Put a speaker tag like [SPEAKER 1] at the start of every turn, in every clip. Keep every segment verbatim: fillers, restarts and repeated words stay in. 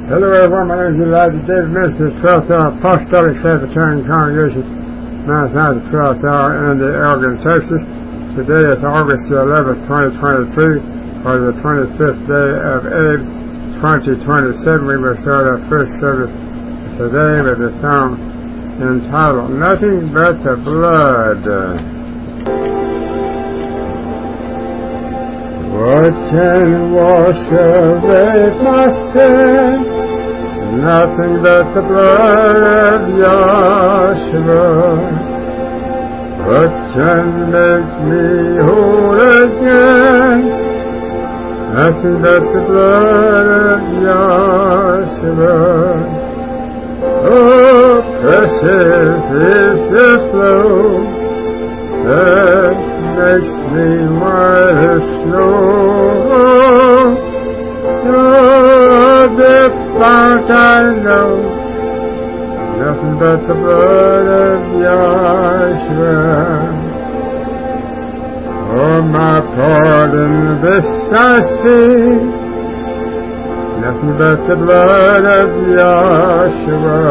[SPEAKER 1] Hello everyone, my name is Elijah David, minister of the twelfth Hour Apostolic Sabbatarian Congregation, Mount Sinai, the twelfth Hour in the Elgin, Texas. Today is August the eleventh, twenty twenty-three, or the twenty-fifth day of Ab, twenty twenty-seven. We will start our first service today with a song entitled Nothing But the Blood. What can wash away my sin? Nothing but the blood of Yahshua. What can make me whole again? Nothing but the blood of Yahshua. Oh, precious is the flow that makes me white as snow. Oh, the fount I know, nothing but the blood of Yahshua. Oh, my pardon, this I see, nothing but the blood of Yahshua.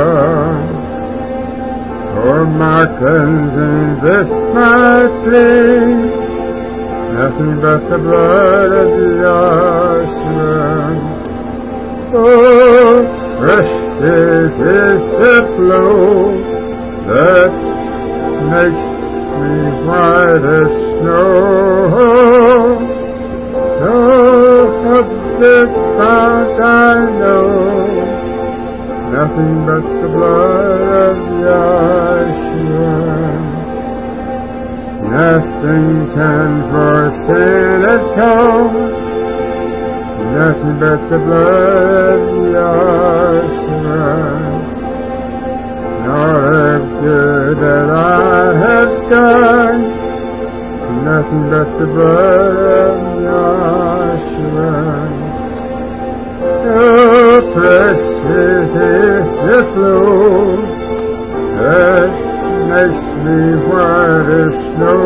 [SPEAKER 1] For my cleansing, this my plea, nothing but the blood of Yahshua. Oh, precious is the flow that makes me white as snow. Oh, of the fount I know, nothing but the blood of Yahshua. Nothing can for sin atone, nothing but the blood of Yahshua. Nor of good that I have done, nothing but the blood of Yahshua. Oh, precious is the flow that makes me white as snow.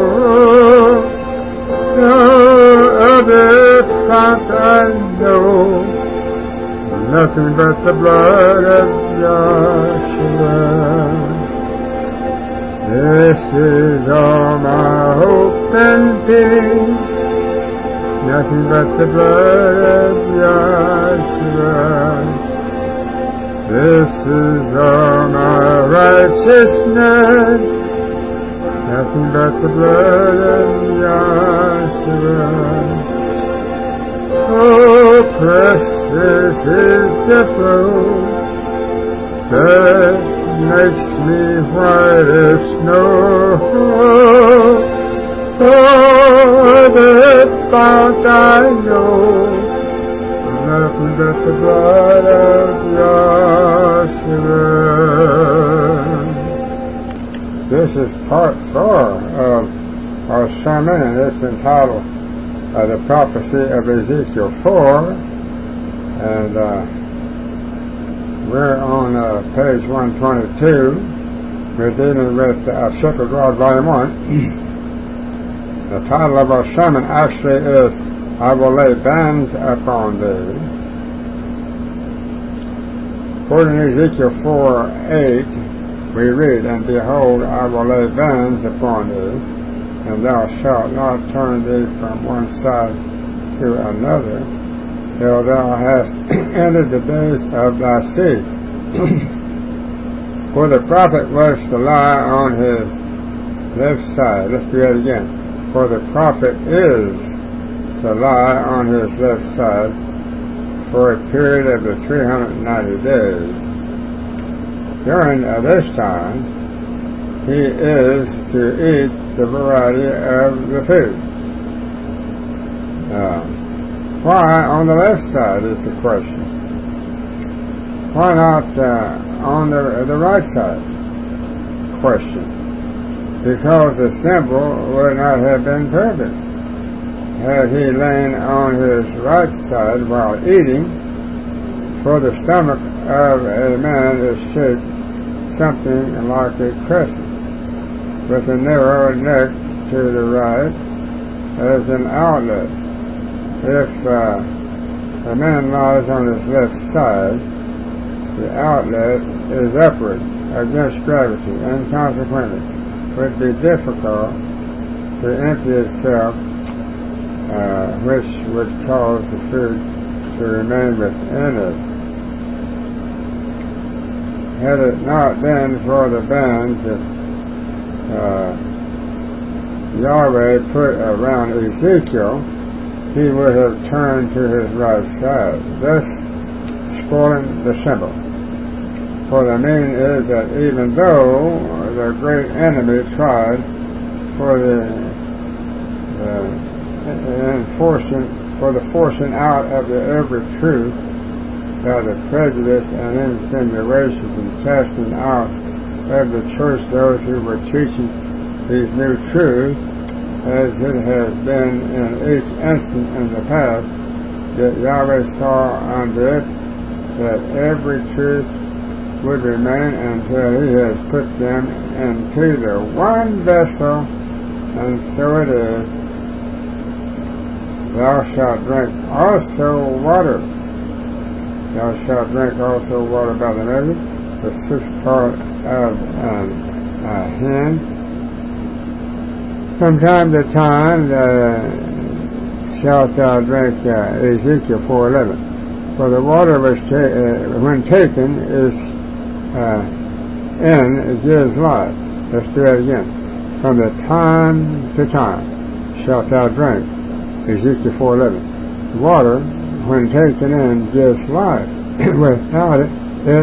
[SPEAKER 1] No other fount I know, nothing but the blood of Yahshua. This is all my hope and peace, nothing but the blood of Yahshua. This is all my righteousness, nothing but the blood of Yahshua. Oh, precious is the flow that makes me white as snow. Oh, the fount I know, nothing but the blood of Yahshua. This is part four of our sermon, and it's entitled uh, The Prophecy of Ezekiel four, and uh, we're on uh, page one twenty-two. We're dealing with uh, Sacred Rod, Volume one. The title of our sermon actually is, I will lay bands upon thee. According to Ezekiel four eight, we read, And behold, I will lay bands upon thee, and thou shalt not turn thee from one side to another, till thou hast entered the days of thy seed. For the prophet was to lie on his left side. Let's do that again. For the prophet is to lie on his left side for a period of the three hundred ninety days. During uh, this time, he is to eat the variety of the food. Uh, why on the left side is the question. Why not uh, on the, the right side? Question. Because the symbol would not have been perfect had he lain on his right side while eating, for the stomach of a man is shaped something like a crescent, with a narrow neck to the right as an outlet. If uh, a man lies on his left side, the outlet is upward against gravity, and consequently would be difficult to empty itself, uh, which would cause the food to remain within it. Had it not been for the bands that uh, Yahweh put around Ezekiel, he would have turned to his right side, thus spoiling the symbol. For the meaning is that even though the great enemy tried for the uh, enforcing, for the forcing out of the every truth by the prejudice and insinuations and casting out of the church those who were teaching these new truths, as it has been in each instant in the past, that Yahweh saw unto it that every truth would remain until he has put them into the one vessel, and so it is. Thou shalt drink also water. Thou shalt drink also water by the measure, the sixth part of an uh, hin. From time to time uh, shalt thou drink uh, Ezekiel four eleven. For the water which ta- uh, when taken is uh, in, it gives life. Let's do that again. From the time to time shalt thou drink Ezekiel four eleven. Water, when taken in, gives life. Without it, it,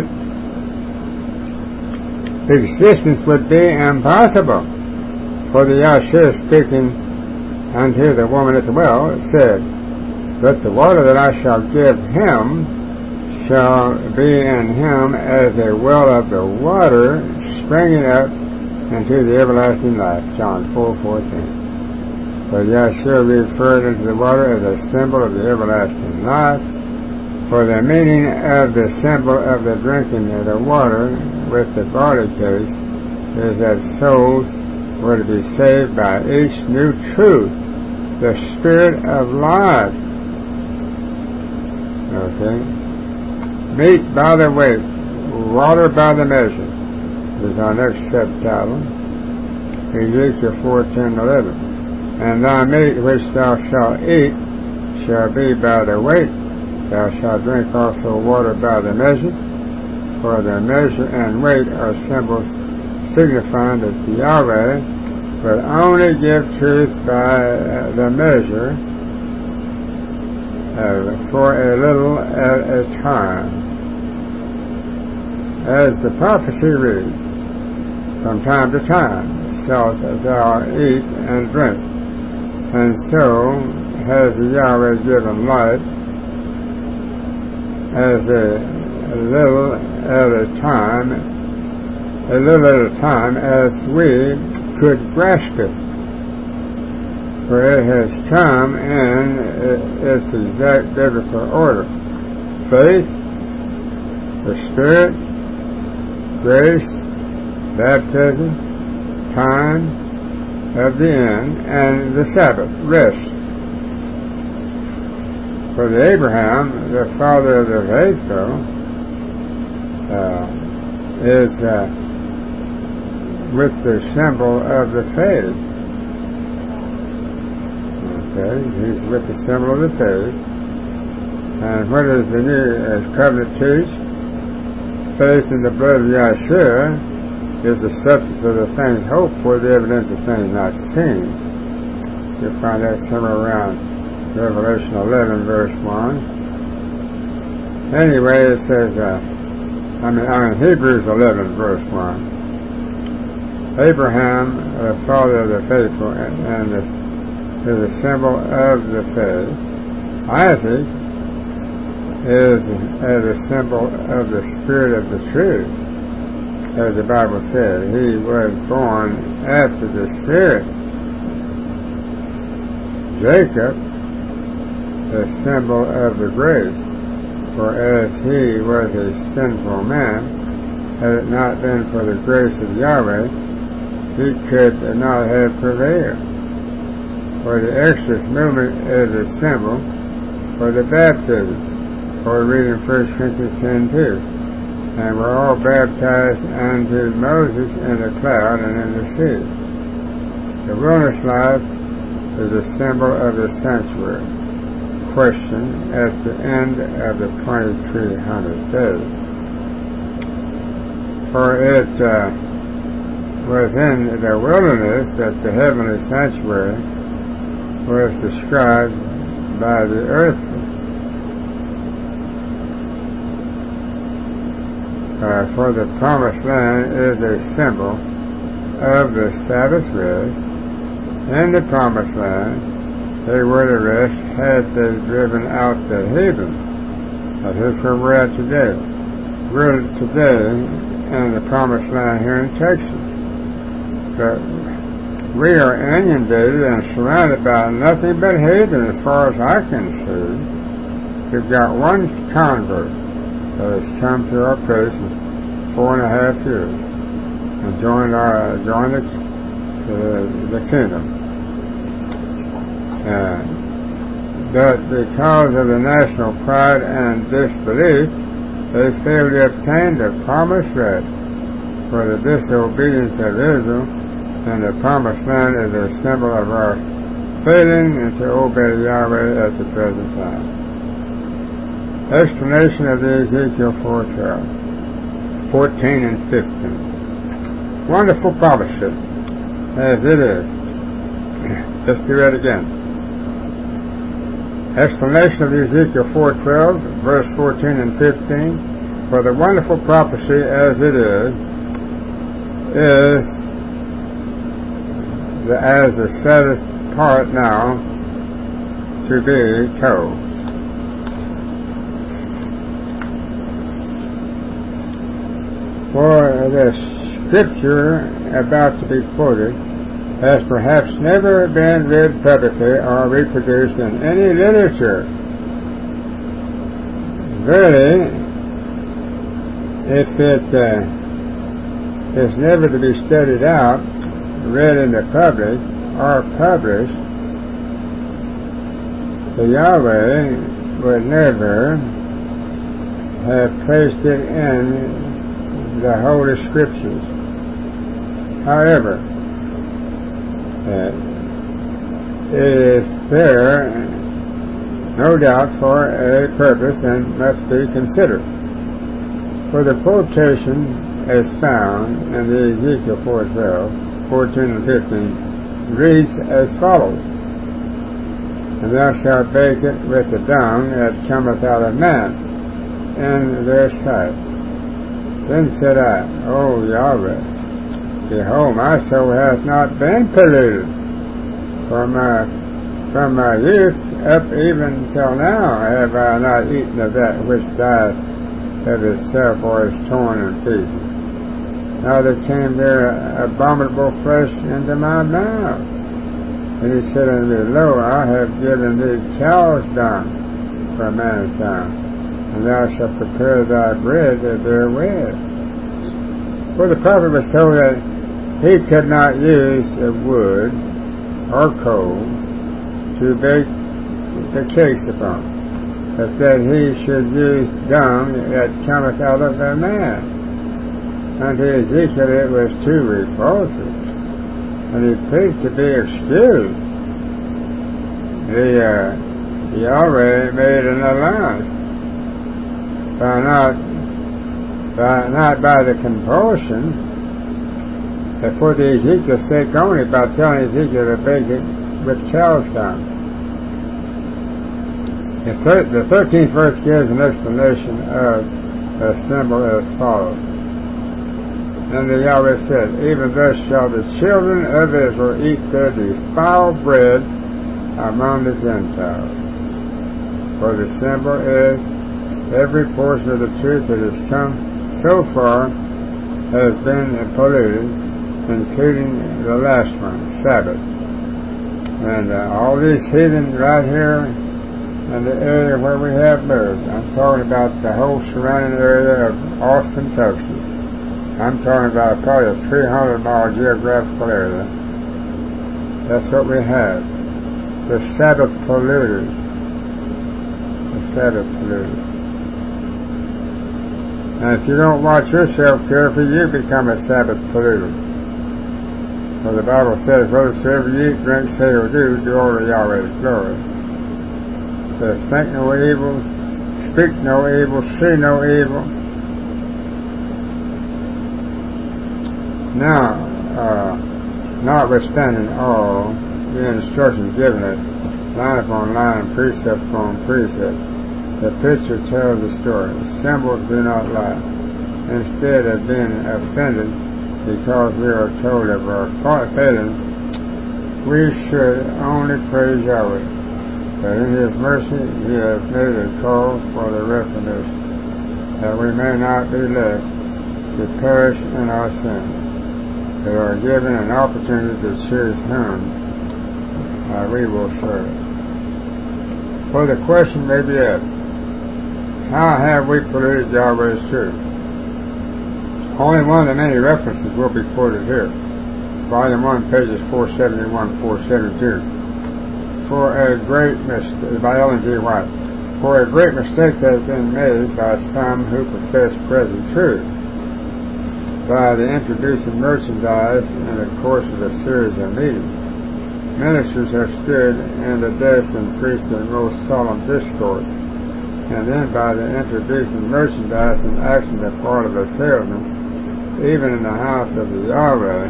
[SPEAKER 1] existence would be impossible. For the Yahshua speaking unto the woman at the well said, but the water that I shall give him shall be in him as a well of the water springing up into the everlasting life. John four fourteen. So Yahshua referred unto the water as a symbol of the everlasting life. For the meaning of the symbol of the drinking of the water with the barley case is that souls were to be saved by each new truth, the Spirit of life. Okay? Meat by the weight, water by the measure is our next subtitle. Ezekiel four ten eleven. And thy meat which thou shalt eat shall be by the weight. Thou shalt drink also water by the measure. For the measure and weight are symbols signifying that Yahweh will only give truth by the measure uh, for a little at a time. As the prophecy reads, from time to time shalt thou eat and drink, and so has Yahweh given life as a, a little at a time, a little at a time as we could grasp it. For it has come in its exact biblical order. Faith, the Spirit, grace, baptism, time of the end, and the Sabbath, rest. For the Abraham, the father of the faithful, uh, is uh, with the symbol of the faith. Okay, he's with the symbol of the faith. And what does the new uh, covenant teach? Faith in the blood of Yahshua is the substance of the things hoped for, the evidence of things not seen. You'll find that somewhere around Revelation eleven, verse one. Anyway, it says, uh, I mean, I mean, Hebrews eleven, verse one. Abraham, the father of the faithful, and, and this is a symbol of the faith. Isaac is as a symbol of the spirit of the truth. As the Bible said, he was born after the Spirit. Jacob, the symbol of the grace, for as he was a sinful man, had it not been for the grace of Yahweh, he could not have prevailed. For the Exodus movement is a symbol for the baptism. For we read in First Corinthians ten two. And were all baptized unto Moses in the cloud and in the sea. The wilderness life is a symbol of the sanctuary. Question at the end of the twenty-three hundred days. For it uh, was in the wilderness that the heavenly sanctuary was described by the earthly. Uh, for the promised land is a symbol of the Sabbath rest. In the promised land, they were to rest had they driven out the heathen. That is where we're at today. We're today in the promised land here in Texas. But we are inundated and surrounded by nothing but heathen as far as I can see. We've got one convert that has come to our place in four and a half years and joined our joined the, uh, the kingdom. Uh, but because of the national pride and disbelief, they failed to obtain the promised rest. For the disobedience of Israel and the promised land is a symbol of our failing to obey Yahweh at the present time. Explanation of the Ezekiel four twelve, fourteen and fifteen. Wonderful prophecy, as it is. Let's do it again. Explanation of Ezekiel four twelve, verse fourteen and fifteen. For the wonderful prophecy, as it is, is the, as the saddest part now to be told. For the scripture about to be quoted has perhaps never been read publicly or reproduced in any literature. Verily, if it uh, is never to be studied out, read in the public, or published, the Yahweh would never have placed it in the Holy Scriptures. However, uh, it is there, no doubt, for a purpose and must be considered. For the quotation as found in the Ezekiel four twelve, fourteen and fifteen reads as follows: And thou shalt bake it with the dung that cometh out of man in their sight. Then said I, O Yahweh, behold, my soul hath not been polluted, for my, from my youth up even till now have I not eaten of that which died of itself or is torn in pieces. Now there came there abominable flesh into my mouth. And he said unto me, Lo, I have given thee cow's dung for a man's dung, and thou shalt prepare thy bread therewith. For the prophet was told that he could not use wood or coal to bake the cakes upon, but that he should use dung that cometh out of a man. Unto Ezekiel it was too repulsive, and he pleaded to be excused. The uh, Yahweh made an allowance. By not, by, not by the compulsion, but for the Ezekiel's sake only, by telling Ezekiel to bake it with cow's dung. The, thir- the thirteenth verse gives an explanation of the symbol as follows. And the Yahweh said, Even thus shall the children of Israel eat their defiled bread among the Gentiles. For the symbol is every portion of the truth that has come so far has been polluted, including the last one, Sabbath. And uh, all these heathen right here in the area where we have moved, I'm talking about the whole surrounding area of Austin, Texas. I'm talking about probably a three hundred mile geographical area. That's what we have. The Sabbath polluters. The Sabbath polluters. And if you don't watch yourself carefully, you become a Sabbath polluter. For the Bible says, whatsoever you eat, drink, say, or do, do all to Yahweh's glory. It says, think no evil, speak no evil, see no evil. Now, uh, notwithstanding all the instructions given it, line upon line, precept upon precept, the picture tells the story. Symbols do not lie. Instead of being offended because we are told of our failing, we should only praise Yahweh, that in His mercy He has made a call for the reformation, that we may not be left to perish in our sins, but are given an opportunity to choose whom uh, we will serve. For the question may be asked, how have we polluted Yahweh's truth? Only one of the many references will be quoted here. Volume one, pages four seventy-one, four seventy-two. For a great mistake, by Ellen G. White, for a great mistake has been made by some who profess present truth, by the introducing merchandise in the course of a series of meetings. Ministers have stood in the desk and preached a most solemn discourse, and then by the introducing merchandise and acting the part of a salesman, even in the house of the Yahweh,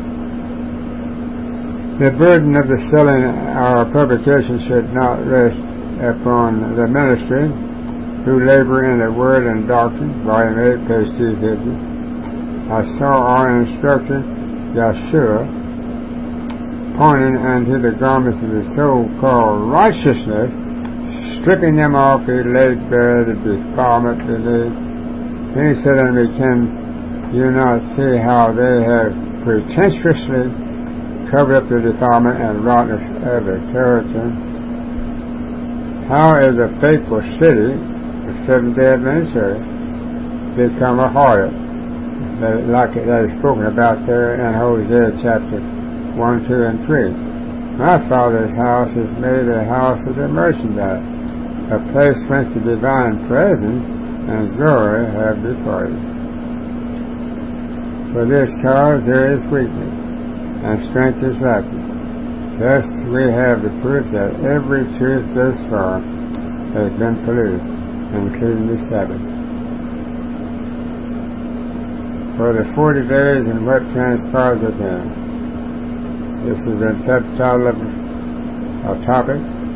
[SPEAKER 1] the burden of the selling our publication should not rest upon the ministry who labor in the word and doctrine, volume eight, page two fifty. I saw our instructor, Yeshua, pointing unto the garments of the so-called righteousness, stripping them off, he laid bare the defilement beneath. Then he said unto me, can you not see how they have pretentiously covered up the defilement and rottenness of the character? How is a faithful city, the Seventh-day Adventist Church, become a harlot, like that is spoken about there in Hosea chapter one, two, and three? My Father's house is made a house of the merchandise, a place whence the divine presence and glory have departed. For this cause there is weakness, and strength is lacking. Thus we have the proof that every truth thus far has been polluted, including the Sabbath. For the forty days and what transpires within. This is the subtitle of our topic.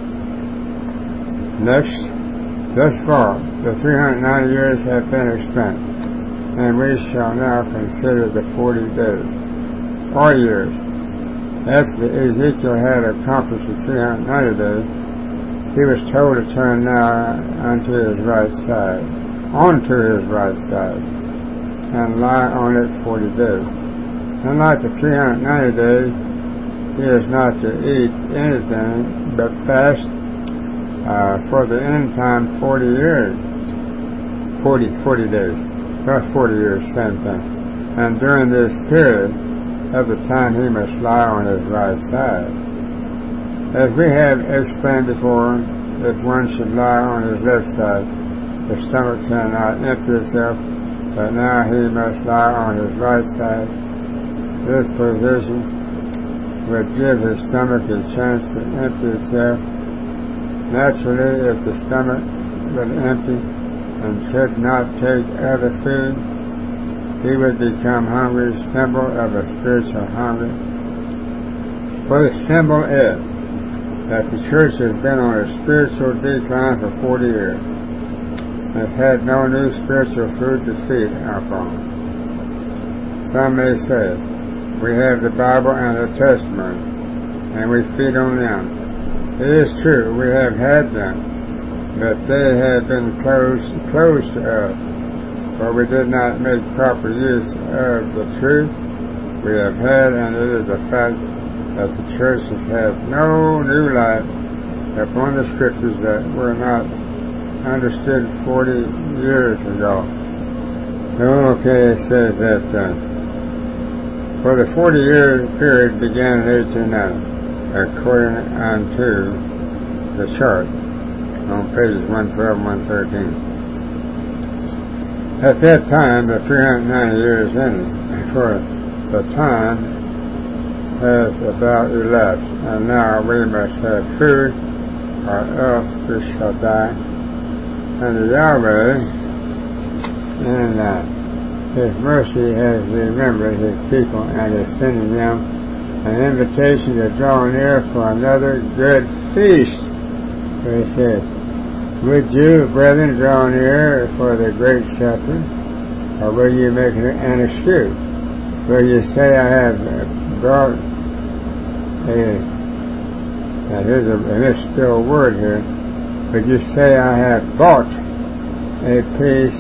[SPEAKER 1] Next, thus far, the three hundred ninety years have been spent, and we shall now consider the forty days, or years. After Ezekiel had accomplished the three hundred ninety days, he was told to turn now unto his right side, onto his right side, and lie on it forty days. Unlike the three hundred ninety days, he is not to eat anything but fast uh, for the end time forty years, forty, forty days. Well, forty years, same thing. And during this period of the time, he must lie on his right side. As we have explained before, if one should lie on his left side, the stomach cannot empty itself, but now he must lie on his right side. This position would give his stomach a chance to empty itself. Naturally, if the stomach would empty and could not take other food, he would become hungry, symbol of a spiritual hunger. For the symbol is that the church has been on a spiritual decline for forty years and has had no new spiritual food to feed upon. Some may say, we have the Bible and the Testament, and we feed on them. It is true, we have had them, but they have been closed, closed to us, for we did not make proper use of the truth we have had, and it is a fact that the church has had no new light upon the Scriptures that were not understood forty years ago. Okay, it says that uh, for the forty-year period began in eighteen ninety, according unto the chart on pages one twelve and one thirteen. At that time, the three hundred ninety years ended, for the time has about elapsed, and now we must have food, or else we shall die. And the Yahweh, in uh, His mercy, has remembered His people and is sending them an invitation to draw near for another good feast. So He said, would you, brethren, draw near for the great supper, or will you make an excuse? Will you say, I have brought a, now here's a misspelled word here, would you say, I have bought a piece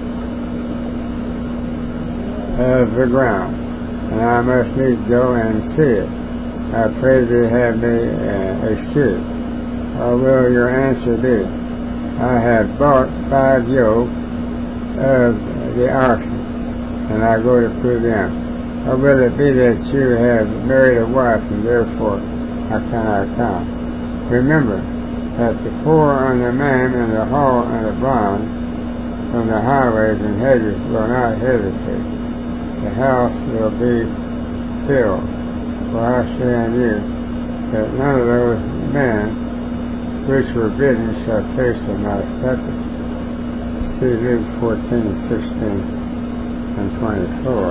[SPEAKER 1] of the ground, and I must needs go and see it? I pray thee have me uh, excuse. Or will your answer be, I have bought five yoke of the oxen, and I go to prove them? Or will it be that you have married a wife, and therefore I cannot come? Remember that the poor and the man and the hall and the blind from the highways and hedges will not hesitate. The house will be filled. For I say unto you that none of those men which were bidden shall taste of my supper. See Luke fourteen, sixteen, and twenty-four.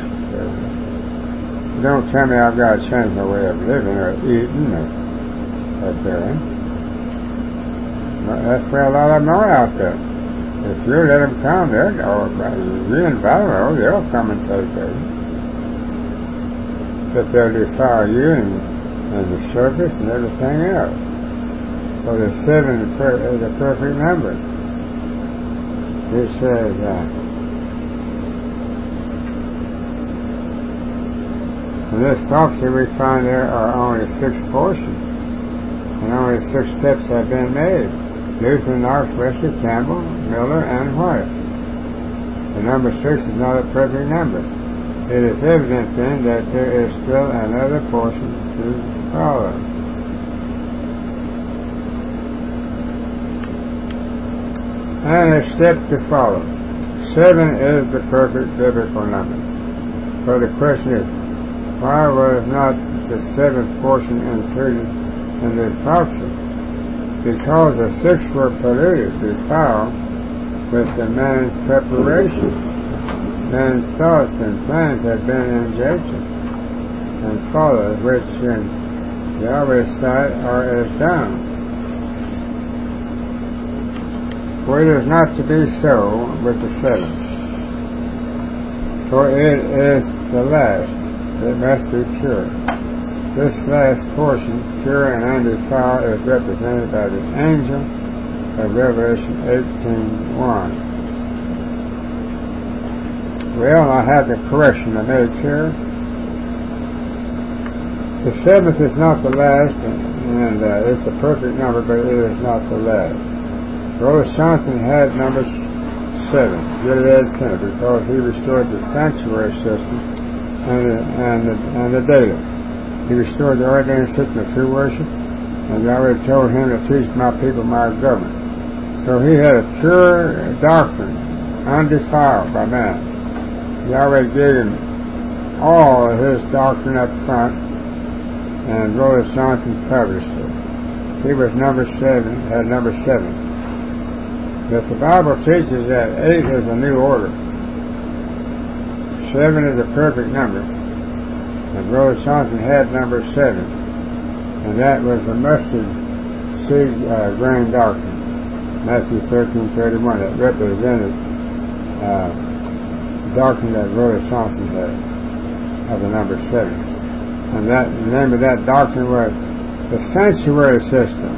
[SPEAKER 1] Don't tell me I've got to change my way of living or eating or, or doing. That's where a lot of them are out there. If you let them come, they'll go. You invite them, they'll come and take it. But they'll defile you and, and the service and everything else. So the seven is a perfect number. He says, uh, in this prophecy we find there are only six portions, and only six steps have been made. Lutheran, Knox, Wesley, Campbell, Miller, and White. The number six is not a perfect number. It is evident then that there is still another portion to follow. And a step to follow. Seven is the perfect biblical number. So the question is, why was not the seventh portion included in this prophecy? Because the six were polluted, defiled, with the man's preparation. Man's thoughts and plans have been injected and followed, which in Yahweh's sight are as dung. For it is not to be so with the seventh, for it is the last. It must be pure. This last portion, pure and undefiled, is represented by the angel of Revelation eighteen one. Well, I have the correction I made here. The seventh is not the last, and, and uh, it's a perfect number, but it is not the last. Rose Johnson had number seven, Gilead Center, because he restored the sanctuary system and the, and the, and the data. He restored the ordained system of true worship, and Yahweh told him to teach my people my government. So he had a pure doctrine, undefiled by man. Yahweh gave him all of his doctrine up front, and Rose Johnson published it. He was number seven, had number seven. But the Bible teaches that eight is a new order. Seven is a perfect number. And Rose Johnson had number seven. And that was the mustard seed uh, grain doctrine. Matthew thirteen thirty-one. That represented uh, the doctrine that Rose Johnson had of the number seven. And that, the name of that doctrine was the sanctuary system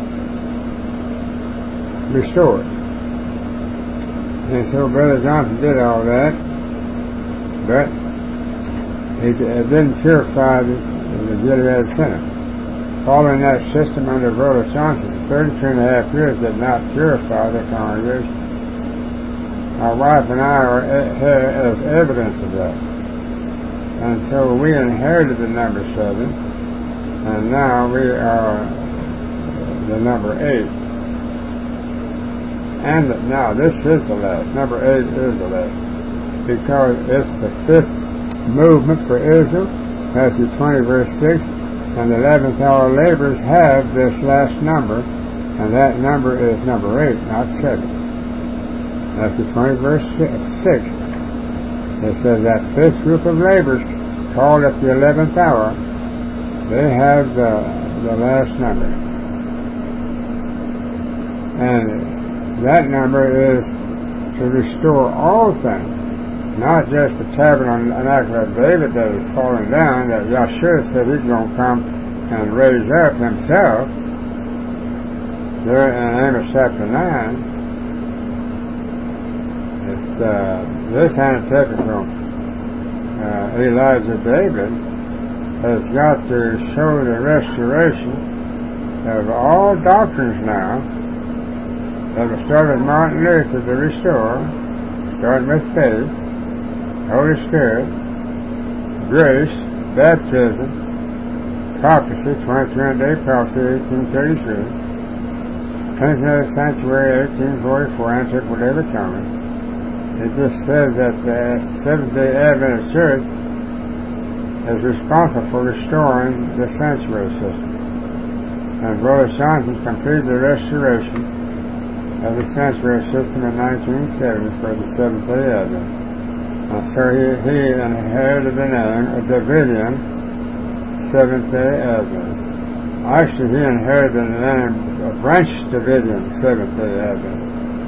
[SPEAKER 1] restored. And so Brother Johnson did all that, but it, it didn't purify the, the Gilead Center. Following that system under Brother Johnson, thirty-two and a half years did not purify the congregation. My wife and I are here as evidence of that. And so we inherited the number seven, and now we are the number eight. And now this is the last. Number eight is the last. Because it's the fifth movement for Israel. Matthew twenty, verse six. And the eleventh hour laborers have this last number. And that number is number eight, not seven. Matthew twenty, verse six. It says that fifth group of laborers called at the eleventh hour, they have the, the last number. And that number is to restore all things, not just the tabernacle of David that is falling down, that Yahshua said he's going to come and raise up himself. There in Amos chapter nine, it, uh, this antithetical uh, Elijah David has got to show the restoration of all doctrines now. That was started with Martin Luther to restore, starting with faith, Holy Spirit, grace, baptism, prophecy, twenty-three hundred day prophecy, eighteen thirty-three, cleansing of the sanctuary, eighteen forty-four, Antiquity of Atonement. It just says that the Seventh-day Adventist Church is responsible for restoring the sanctuary system. And Brother Johnson completed the restoration of the sanctuary system in nineteen seventy for the Seventh-day Advent. And so he, he inherited the name of Davidian Seventh-day Advent. Actually, he inherited the name of Branch Davidian Seventh-day Advent.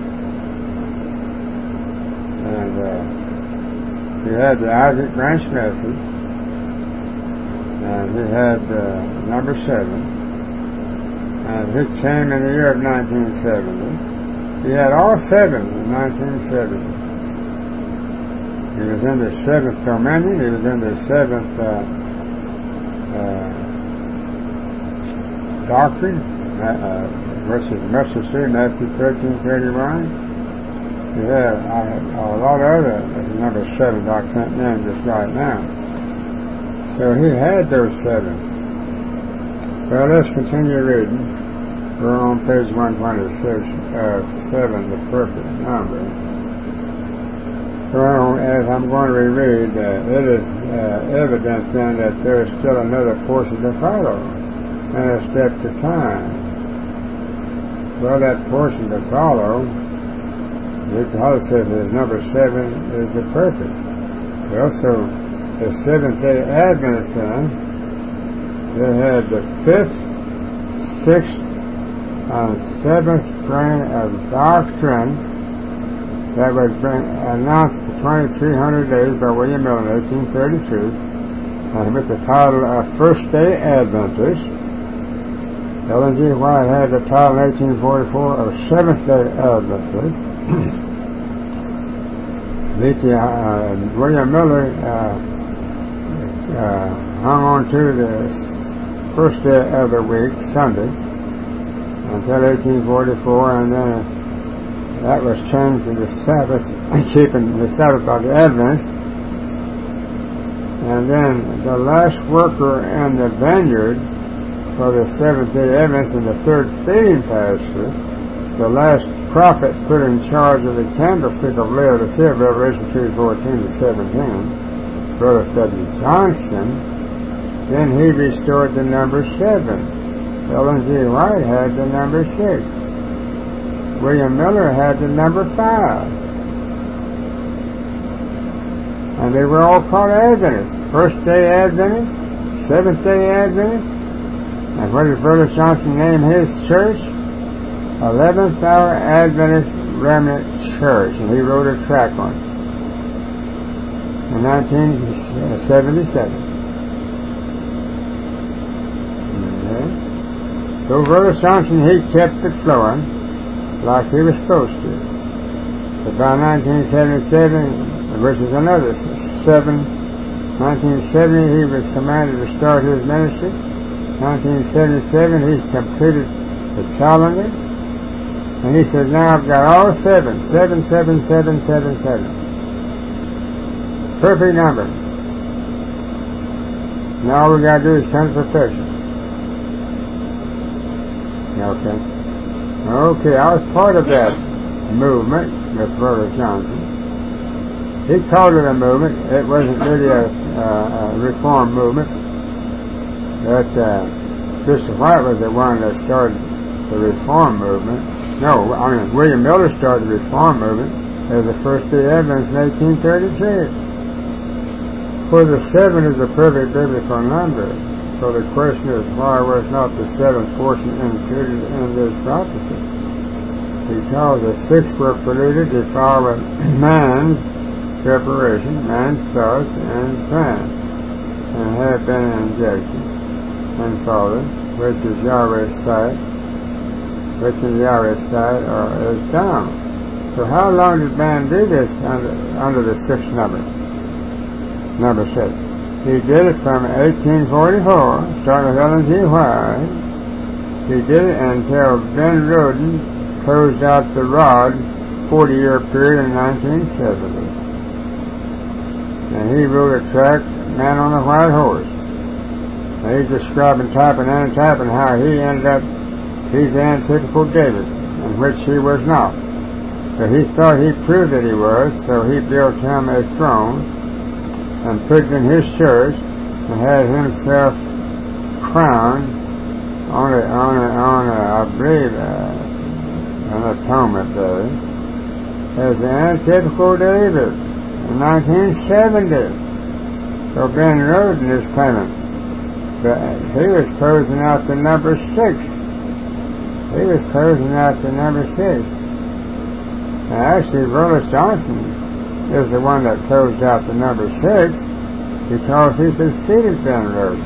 [SPEAKER 1] And uh, he had the Isaac Branch message, and he had uh, number seven, and he came in the year of nineteen seventy. He had all seven in nineteen seventy. He was in the seventh dominion. He was in the seventh uh, uh, doctrine, uh, which is mustard seed, Matthew thirteen thirty-one. He had I had a lot of other number seven I can't name just right now. So he had those seven. Well, let's continue reading. We're on page one twenty-six of seven, the perfect number. Well, as I'm going to reread, uh, it is uh, evident then that there is still another portion to follow, and a step to climb. Well, that portion to follow, the Bible says that number seven is the perfect. Well, so the Seventh-day Adventists then, they had the fifth, sixth, and seventh grain of doctrine that was announced to twenty-three hundred days by William Miller in eighteen thirty-three, and with the title of First-day Adventist. Ellen G. White had the title in eighteen forty-four of Seventh-day Adventist. uh, William Miller uh, uh, hung on to the first day of the week, Sunday, until eighteen forty-four, and then that was changed to the Sabbath, keeping the Sabbath by the Advent. And then the last worker in the vineyard for the Seventh-day Adventists and the third feeding pasture, the last prophet put in charge of the candlestick of Laodicea, Revelation three fourteen to seventeen, Brother W. Johnson, then he restored the number seven. Ellen G. White had the number six. William Miller had the number five. And they were all called Adventists. First day Adventist, Seventh day Adventist. And what did Brother Johnson name his church? eleventh hour Adventist Remnant Church. And he wrote a tract on it in nineteen seventy-seven. Okay. So Brother Johnson, he kept it flowing like he was supposed to. But by nineteen seventy-seven, which is another seven, nineteen seventy, he was commanded to start his ministry. nineteen seventy-seven, he completed the calendar. And he said, now I've got all seven. Seven, seven, seven, seven, seven. Perfect number. Now all we got to do is come to perfection. Okay. Okay, I was part of that. movement with Brother Johnson. He called it a movement. It wasn't really a, uh, a reform movement. But uh, Sister White was the one that started the reform movement. No, I mean, William Miller started the reform movement as the first day evidence in eighteen thirty-two. For the seven is a perfect biblical number. So the question is, why was not the seventh portion included in this prophecy? Because the six were polluted, defiled with man's preparation, man's thoughts and plans, and have been injected and fallen, which is Yahweh's sight, which in Yahweh's sight or is down. So how long did man do this under, under the sixth number? Number six. He did it from eighteen forty-four, starting with Ellen G. White. He did it until Ben Roden closed out the rod forty-year period in nineteen seventy. And he wrote a tract, Man on the White Horse. And he's describing type and antitype and how he ended up, he's the antithetical David, in which he was not. But he thought he proved that he was, so he built him a throne and put it in his church and had himself crowned on a, on a, on a I believe, uh, an atonement day as the antithetical David in nineteen seventy. So Ben Roden is claiming that he was closing out the number six. He was closing out the number six. And actually, Roland Johnson is the one that closed out the number six because he succeeded Ben Roden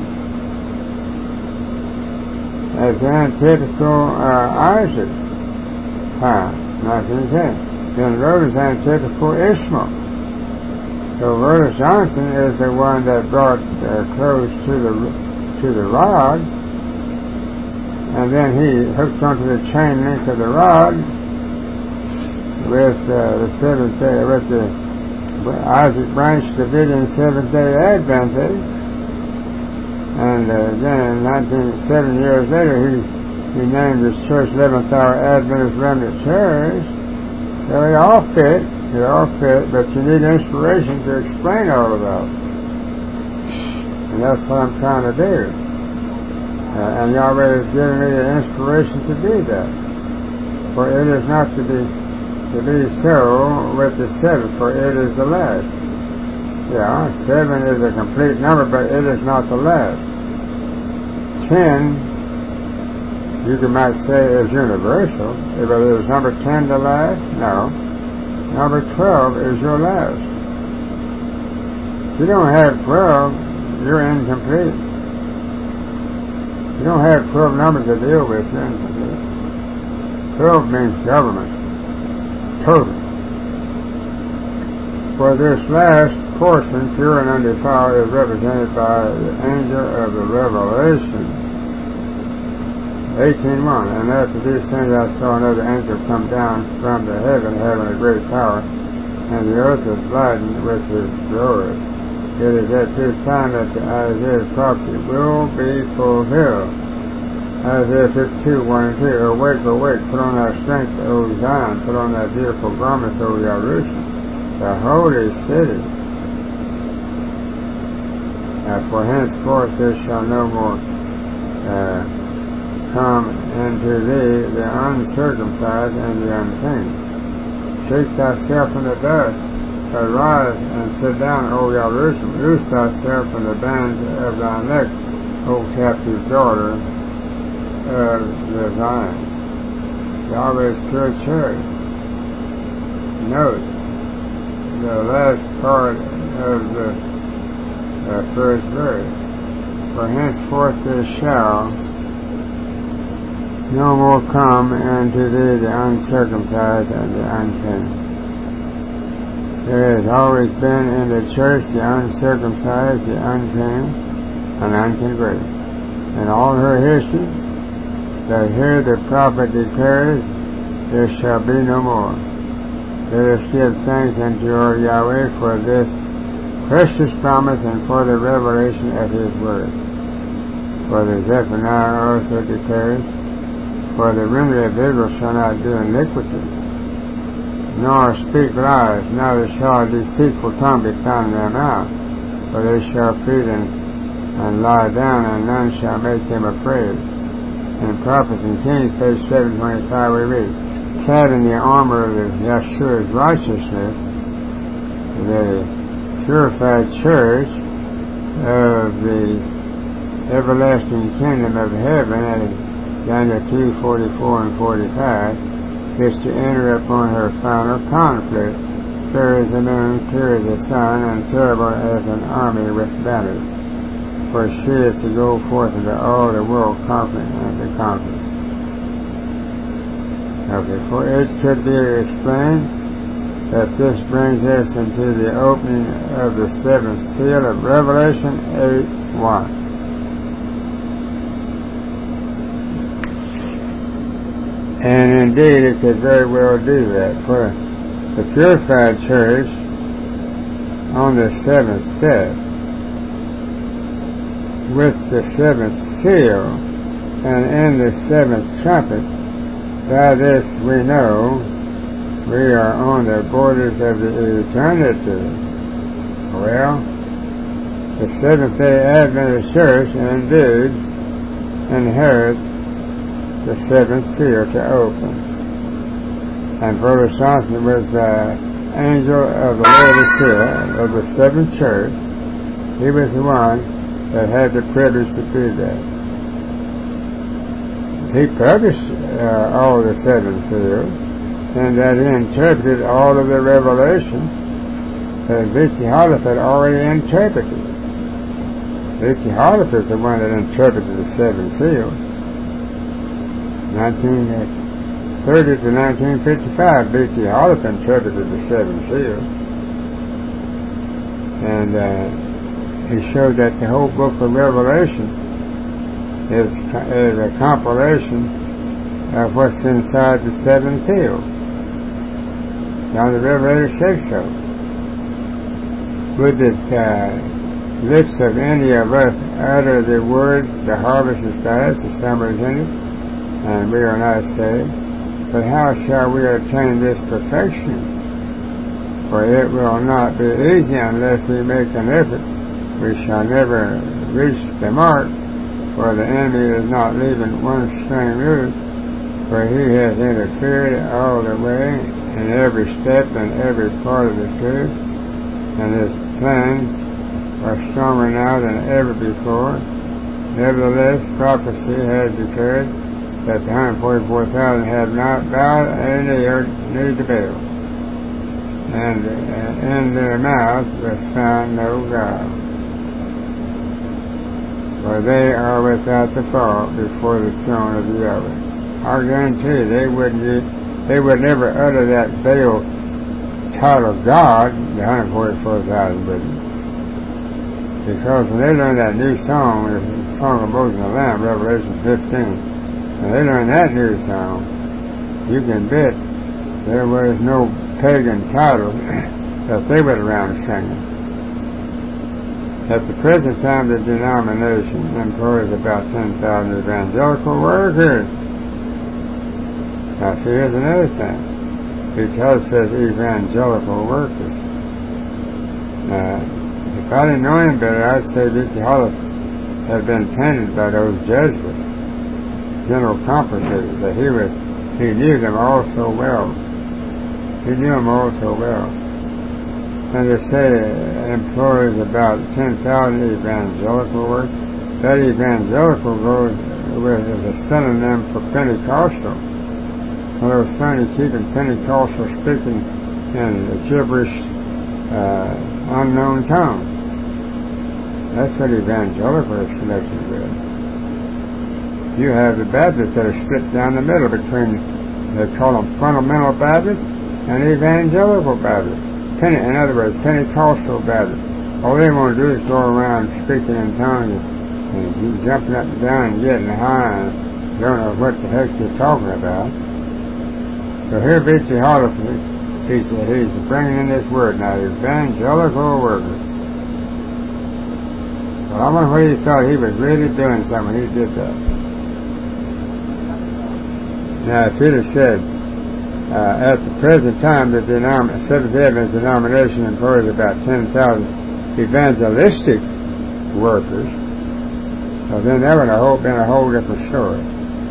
[SPEAKER 1] as the antithetical uh, Isaac, time, nineteen ten. Ben Roden's antithetical Ishmael. So Roland Johnson is the one that brought uh, clothes to the to the rod, and then he hooked onto the chain link of the rod with uh, the seventh day, with the Isaac Branch Davidian Seventh Day Adventist, and uh, then nineteen seven years later he he named his church eleventh Hour Adventist Remnant Church. So they all fit, they all fit, but you need inspiration to explain all of that, and that's what I'm trying to do. Uh, and Yahweh has given me the inspiration to do that, for it is not to be. To be so with the seven, for it is the last. Yeah, seven is a complete number, but it is not the last. Ten, you might say, is universal. But is number ten the last? No. Number twelve is your last. If you don't have twelve, you're incomplete. If you don't have twelve numbers to deal with, you're incomplete. Twelve means government. Total. For this last portion, pure and undefiled, is represented by the angel of the Revelation, eighteen one. And after these things I saw another angel come down from the heaven, having a great power, and the earth was lightened with his glory. It is at this time that the Isaiah prophecy will be fulfilled. Isaiah fifty-two, one and two. Awake, awake, put on thy strength, O Zion, put on thy beautiful garments, O Jerusalem, the holy city. Uh, for henceforth there shall no more uh, come into thee the uncircumcised and the unclean. Shake thyself from the dust, arise and sit down, O Jerusalem, loose thyself from the bands of thy neck, O captive daughter of the Zion. Yahweh's pure church. Note the last part of the uh, first verse. For henceforth there shall no more come unto thee the uncircumcised and the unclean. There has always been in the church the uncircumcised, the unclean, and unconverted. In all her history, that here the prophet declares, there shall be no more. Let us give thanks unto our Yahweh for this precious promise and for the revelation of his word. For the Zephaniah also declares, for the remnant of Israel shall not do iniquity, nor speak lies, neither shall a deceitful tongue be found in their mouth. For they shall feed and, and lie down, and none shall make them afraid. In Prophets and Kings, page seven twenty-five, we read, clad in the armor of the Yeshua's righteousness, the purified church of the everlasting kingdom of heaven, and Daniel two forty-four and forty-five, is to enter upon her final conflict, clear as the moon, clear as the sun, and terrible as an army with banners. For she is to go forth into all the world conquering and to conquer. Okay, for it could be explained that this brings us into the opening of the seventh seal of Revelation eight one. And indeed it could very well do that, for the purified church on the seventh step with the seventh seal and in the seventh trumpet, by this we know we are on the borders of the eternity. Well, the Seventh-day Adventist Church indeed inherits the seventh seal to open. And Brother Johnson was the angel of the Laodicea of the seventh church. He was the one that had the privilege to do that. He published uh, all the seven seals, and that he interpreted all of the revelation that Vicky Holliff had already interpreted. Vicky Holliff is the one that interpreted the seven seals. nineteen thirty to nineteen fifty-five, Vicky Holliff interpreted the seven seals. And uh, he showed that the whole book of Revelation is, is a compilation of what's inside the seven seals. John the Revelator says so. Would the uh, lips of any of us utter the words, the harvest is past, the summer is ended, and we are not saved? But how shall we attain this perfection? For it will not be easy unless we make an effort. We shall never reach the mark, for the enemy is not leaving one string loose, for he has interfered all the way in every step and every part of the truth, and his plans are stronger now than ever before. Nevertheless, prophecy has declared that the one hundred forty-four thousand have not bowed a knee or knee to Baal, and uh, in their mouth was found no God, for they are without the fault before the throne of Yahweh. I guarantee they wouldn't, they would never utter that Baal title God, the one hundred forty-four thousand wouldn't. Because when they learn that new song, the Song of Moses and the Lamb, Revelation fifteen, when they learn that new song, you can bet there was no pagan title that they went around singing. At the present time, the denomination employs about ten thousand evangelical workers. Now, see, here's another thing. Because it says evangelical workers. Now, if I didn't know him better, I'd say Vicky Holliff had been tainted by those Jesuits, general conferences, that he was, he knew them all so well. He knew them all so well. And they say employs about ten thousand evangelical work. That evangelical goes with a synonym for Pentecostal. Well, it was funny keeping Pentecostal speaking in a gibberish, uh, unknown tongue. That's what evangelical is connected with. You have the Baptists that are split down the middle between, they call them fundamental Baptists and evangelical Baptists. Pente- in other words, Pentecostal Baptists. All they want to do is go around speaking in tongues and, and jumping up and down and getting high and don't know what the heck you're talking about. So here Vicky Holliff, he's, he's bringing in this word now, evangelical workers. Well, I wonder what he thought he was really doing something when he did that. Now, if he'd have said, uh, at the present time, the denom- Seventh-day Adventist denomination employs about ten thousand evangelistic workers. So then that would have whole, been a whole different story.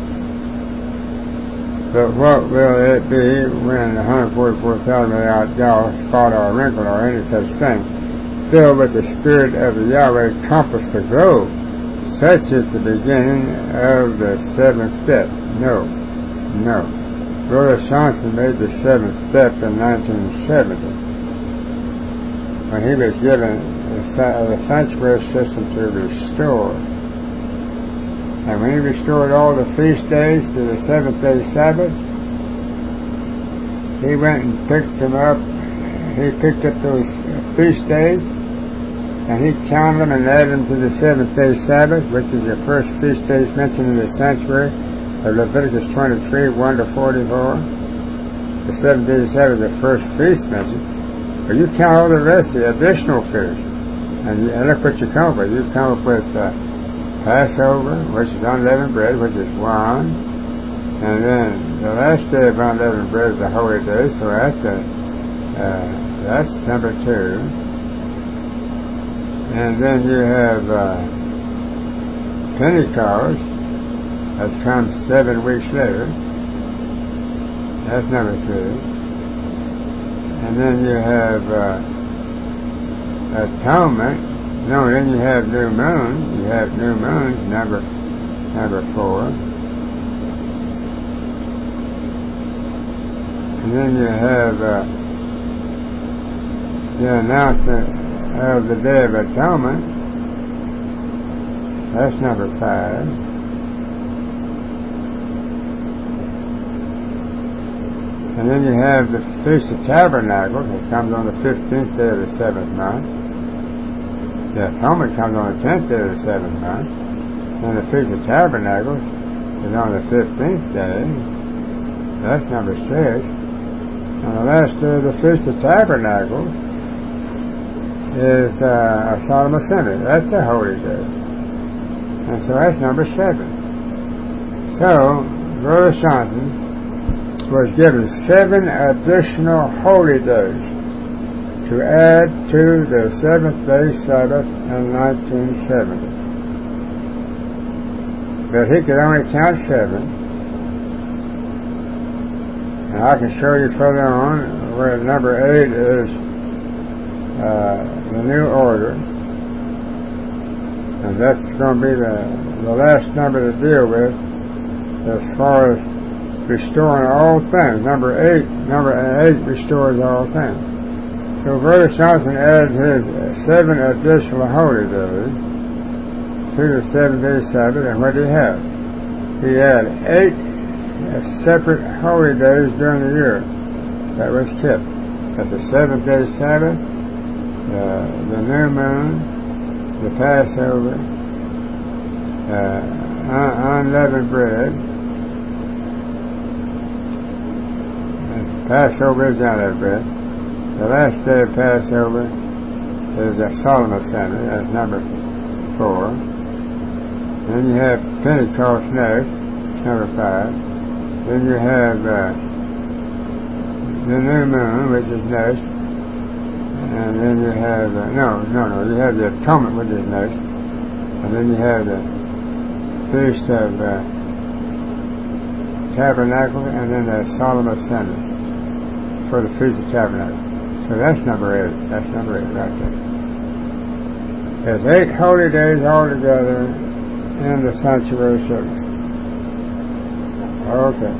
[SPEAKER 1] But what will it be when one hundred forty-four thousand without doubt, spot, or wrinkle, or any such thing, filled with the Spirit of the Yahweh, compass the globe? Such is the beginning of the seventh step. No, no. Brother Johnson made the seventh step in nineteen seventy when he was given the sanctuary system to restore. And when he restored all the feast days to the seventh day Sabbath, he went and picked them up. He picked up those feast days, and he counted them and added them to the seventh day Sabbath, which is the first feast days mentioned in the sanctuary of Leviticus twenty-three, one to forty-four. The seventh day Sabbath is the first feast mentioned. But you count all the rest, the additional feast, and, you, and look what you come up with. You come up with uh, Passover, which is unleavened bread, which is one. And then the last day of unleavened bread is the holy day, so that's, a, uh, that's number two. And then you have uh, Pentecost, that comes seven weeks later. That's number three. And then you have uh, Atonement. No, then you have New Moon. You have New Moon, number number four. And then you have uh, the announcement of the Day of Atonement. That's number five. And then you have the Feast of Tabernacles. It comes on the fifteenth day of the seventh month. The Atonement comes on the tenth day of the seventh month. And the Feast of Tabernacles is on the fifteenth day. That's number six. And the last day of the Feast of Tabernacles is uh, a solemn assembly. That's a holy day. And so that's number seven. So, Brother Johnson was given seven additional holy days to add to the seventh day Sabbath in nineteen seventy. But he could only count seven. And I can show you further on where number eight is uh, the new order. And that's going to be the, the last number to deal with as far as restoring all things. Number eight, number eight restores all things. So Brother Johnson added his seven additional holy days to the seven-day Sabbath, and what did he have? He had eight separate holy days during the year that was kept. That's the seventh-day Sabbath, uh, the new moon, the Passover, uh, un- unleavened bread. Passover is unleavened bread. The last day of Passover is a solemn assembly. That's number four. Then you have Pentecost next, number five. Then you have uh, the new moon, which is next. And then you have, uh, no, no, no, you have the Atonement, which is next. And then you have the Feast of uh, Tabernacle, and then the solemn assembly for the Feast of Tabernacle. So that's number eight. That's number eight right there. There's eight holy days altogether in the sanctuary service. Okay.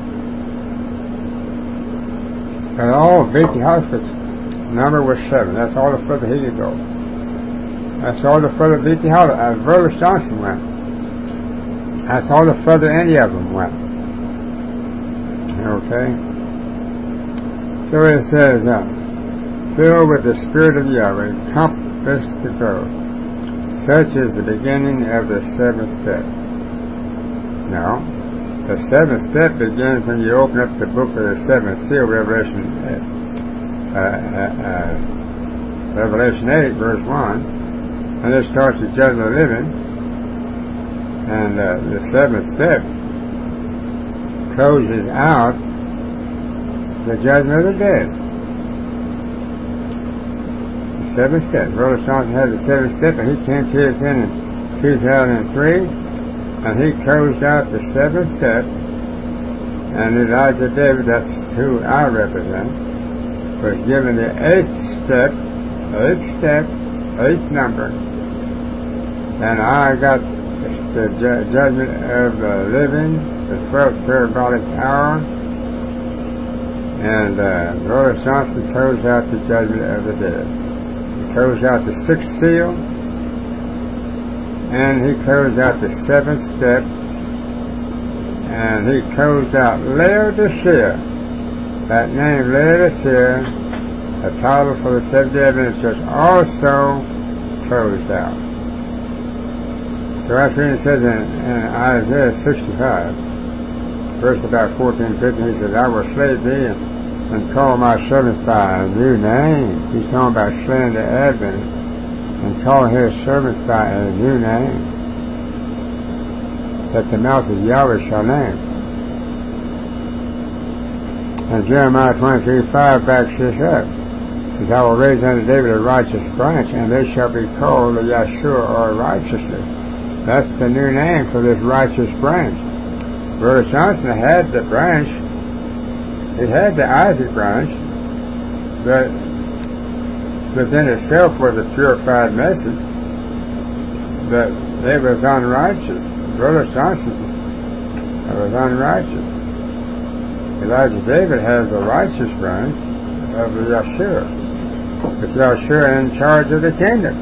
[SPEAKER 1] And all Beatty Hospice number was seven. That's all the further he could go. That's all the further Beatty Hospice. Uh, Brother Johnson went. That's all the further any of them went. Okay. So it says, uh, filled with the Spirit of Yahweh, compass the globe. Such is the beginning of the seventh step. Now, the seventh step begins when you open up the book of the seventh seal, Revelation, uh, uh, uh, Revelation eight, verse one, and it starts the judgment of the living, and uh, the seventh step closes out the judgment of the dead. The seven steps. Brother Johnson had the seven step, and he came to us in two thousand three, and he closed out the seventh step. And Elijah David, that's who I represent, was given the eighth step, eighth step, eighth number, and I got the ju- judgment of the living, the twelfth parabolic hour, and uh, Brother Johnson closed out the judgment of the dead. He closed out the sixth seal, and he closed out the seventh step, and he closed out Laodicea. That name, Laodicea, a title for the Seventh-day Adventist Church, also closed out. So that's when it says in, in Isaiah sixty-five, verse about fourteen, fifteen, he says, I will slay thee and, and call my servants by a new name. He's talking about slaying the Adventists and calling his servants by a new name that the mouth of Yahweh shall name. And Jeremiah twenty-three five backs this up. It says, I will raise unto David a righteous branch, and they shall be called the Yeshua, or righteousness. That's the new name for this righteous branch. Brother Johnson had the branch. He had the Isaac branch, but within itself was a purified message, but it was unrighteous. Brother Johnson was unrighteous. Elijah David has a righteous branch of the Yeshua. It's Yeshua in charge of the kingdom.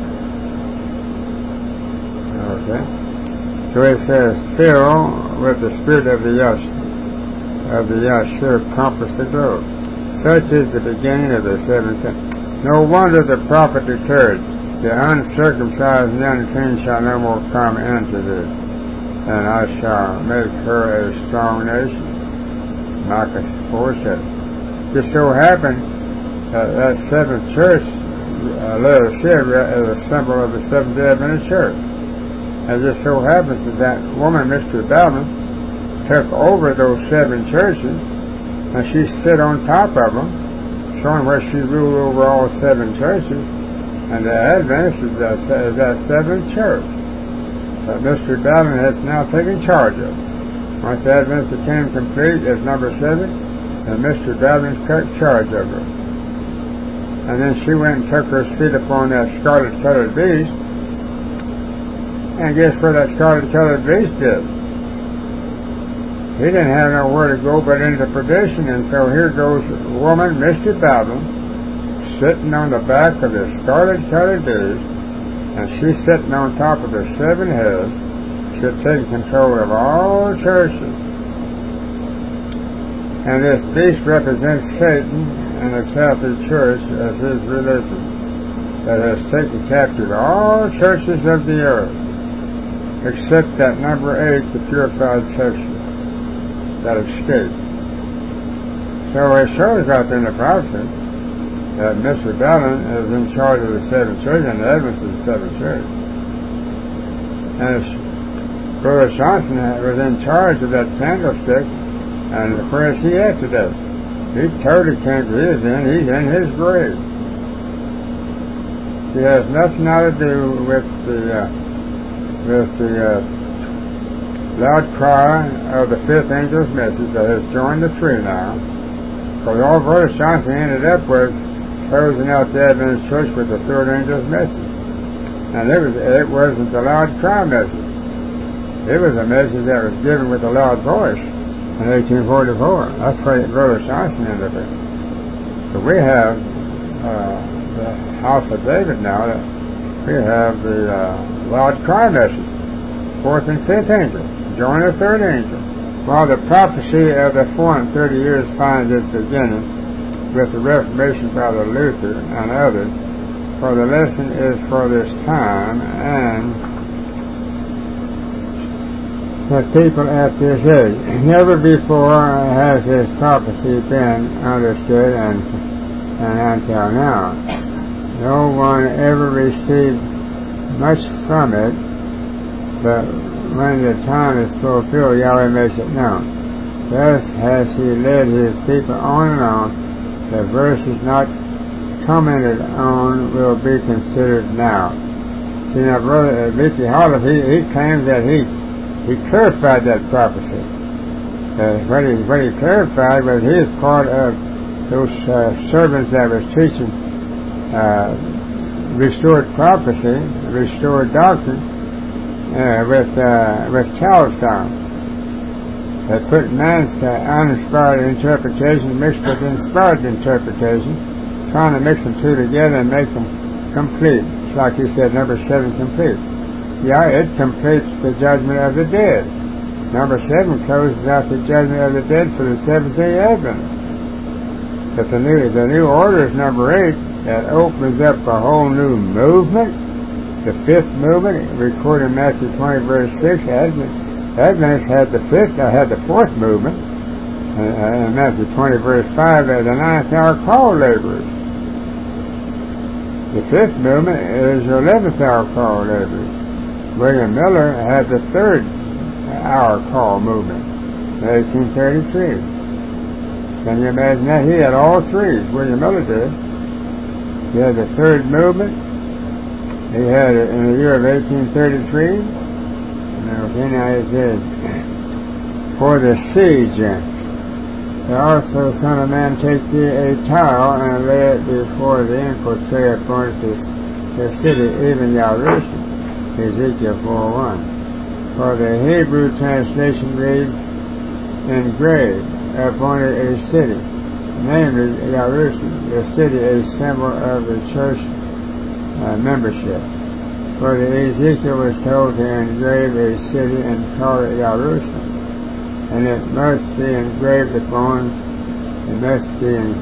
[SPEAKER 1] Okay. So it says, fill with the spirit of the Yeshua, of the Yeshua compass the globe. Such is the beginning of the seventh day. No wonder the prophet declared, the uncircumcised and unclean shall no more come into this, and I shall make her a strong nation. Micah four seven. Just so happened uh, that seventh church, uh, Laodicea, is a symbol of the Seventh-day Adventist Church. And just so happens that that woman, Mister Bellman, took over those seven churches, and she sat on top of them, showing where she ruled over all seven churches. And the Adventist is that, is that seventh church that Mister Bellman has now taken charge of. Once the Adventist became complete as number seven, and Mister Bellman took charge of her. And then she went and took her seat upon that scarlet-colored beast. And guess where that scarlet-colored beast did? He didn't have nowhere to go but into perdition, and so here goes a woman, Mister Bellman, sitting on the back of the scarlet-colored beast, and she's sitting on top of the seven heads. Should take control of all churches. And this beast represents Satan and the Catholic Church as his religion that has taken captive all churches of the earth, except that number eight, the purified section, that escaped. So it shows out in the prophecy that Mister Bellman is in charge of the seven churches, and the Adventist is the seven churches. And it's Brother Johnson was in charge of that candlestick, and where is he at today? He totally can't be his in. He's in his grave. He has nothing now to do with the uh, with the uh, loud cry of the fifth angel's message that has joined the three now. Because all Brother Johnson ended up was closing out the Adventist church with the third angel's message, and it was it wasn't the loud cry message. It was a message that was given with a loud voice in eighteen forty-four. That's where Brother Johnson ended up in. So we have uh, the House of David now. We have the uh, loud cry message. Fourth and fifth angel. Join the third angel. While the prophecy of the four and thirty years finds its beginning with the Reformation by the Luther and others, for the lesson is for this time and the people at this age. Never before has this prophecy been understood, and, and until now, no one ever received much from it, but when the time is fulfilled, Yahweh makes it known. Thus has he led his people on and on. The verses not commented on will be considered now. See, now, Brother Victor Hollis, he, he claims that he he clarified that prophecy. Uh, what, he, what he clarified was he is part of those uh, servants that was teaching uh, restored prophecy, restored doctrine uh, with uh, with Charlestown. They put man's uh, uninspired interpretation mixed with inspired interpretation, trying to mix them two together and make them complete. It's like he said, number seven complete. Yeah, it completes the judgment of the dead. Number seven closes out the judgment of the dead for the seventh day Advent. But the new the new order is number eight, that opens up a whole new movement. The fifth movement, recorded in Matthew twenty, verse six. Advent, Adventists had the fifth, uh, had the fourth movement. Uh, in Matthew twenty, verse five, at the ninth hour call laborers. The fifth movement is your eleventh hour call laborers. William Miller had the third hour call movement, eighteen thirty-three. Can you imagine that? He had all three. William Miller did. He had the third movement. He had it in the year of eighteen thirty-three. Now, now it says, for the siege. There also, Son of Man, take thee a towel and lay it before thee, and portray upon it this, the city, even Jerusalem. Ezekiel four one. For the Hebrew translation reads, engraved upon it a city, namely Jerusalem, the city a symbol of the church uh, membership. For the Ezekiel was told to engrave a city and call it Jerusalem, and it must be engraved upon, it must be in,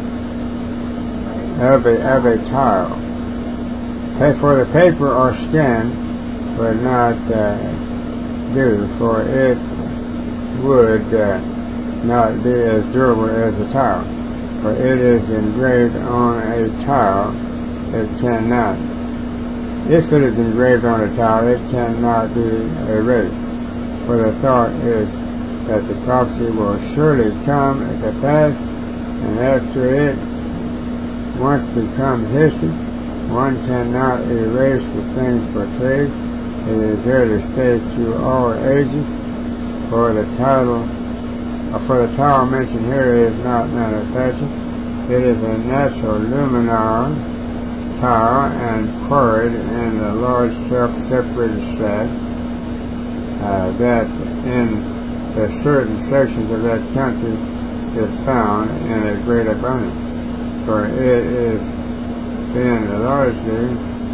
[SPEAKER 1] of a, of a tile. For the paper or skin would not uh, do, for it would uh, not be as durable as a tile. For it is engraved on a tile, it cannot. If it is engraved on a tile, it cannot be erased. For the thought is that the prophecy will surely come to pass, and after it once becomes history, one cannot erase the things portrayed. It is there to stay through all ages. For the title, or for the tower mentioned here is not manufactured. It is a natural luminar tower and quarried in a large self-separated slab uh, that in the certain sections of that country is found in a great abundance. For it is being largely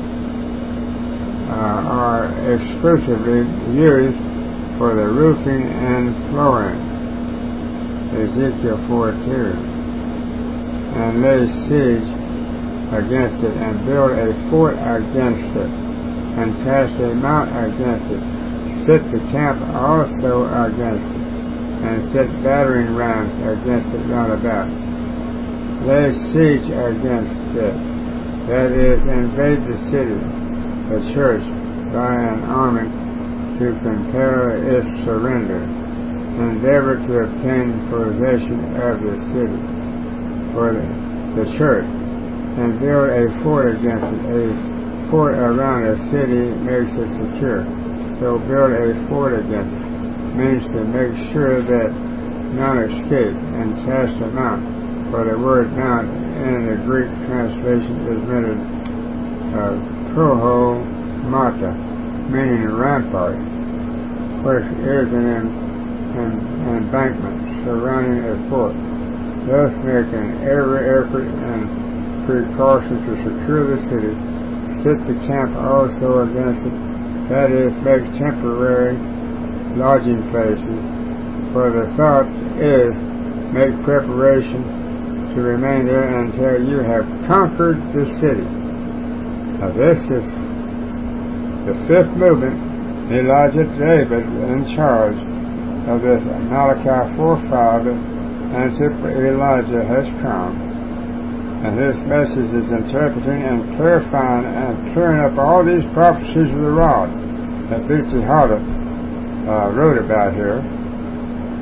[SPEAKER 1] uh, are exclusively used for the roofing and flooring. Ezekiel four two. And lay siege against it, and build a fort against it, and cast a mount against it. Set the camp also against it, and set battering rams against it round about. Lay siege against it. That is, invade the city, the church, by an army to compel its surrender. Endeavor to obtain possession of the city, for the, the church, and build a fort against it. A fort around a city makes it secure. So build a fort against it means to make sure that none escape, and cast them out. For the word mount in the Greek translation is rendered uh, proho mata, meaning rampart, which is an, an embankment surrounding a fort, thus making every effort and precaution to secure the city. Set the camp also against it, that is, make temporary lodging places. For the thought is, make preparation to remain there until you have conquered the city. Now this is the fifth movement. Elijah David in charge of this. Malachi four five, and Elijah has come, and this message is interpreting and clarifying and clearing up all these prophecies of the rod that B T Hart uh, wrote about here.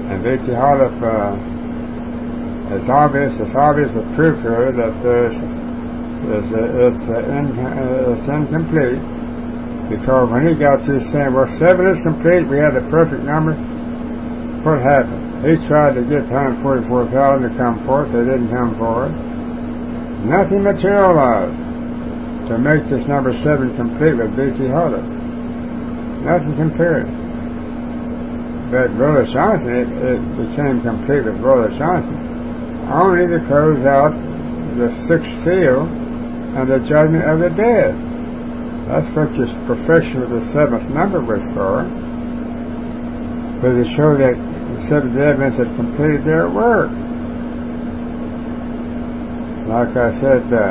[SPEAKER 1] And Victor Holliff, uh, it's obvious, it's obvious with proof here that there's, there's a, it's, a in, uh, it's incomplete, because when he got through saying, well, seven is complete, we had the perfect number, what happened? He tried to get one hundred forty-four thousand to come forth, they didn't come forward. Nothing materialized to make this number seven complete with B T Holliff. Nothing compared. But Brother Johnson, it, it became complete with Brother Johnson only to close out the sixth seal and the judgment of the dead. That's what this perfection of the seventh number was for. But to show that the Seventh-day Adventists had completed their work. Like I said, uh,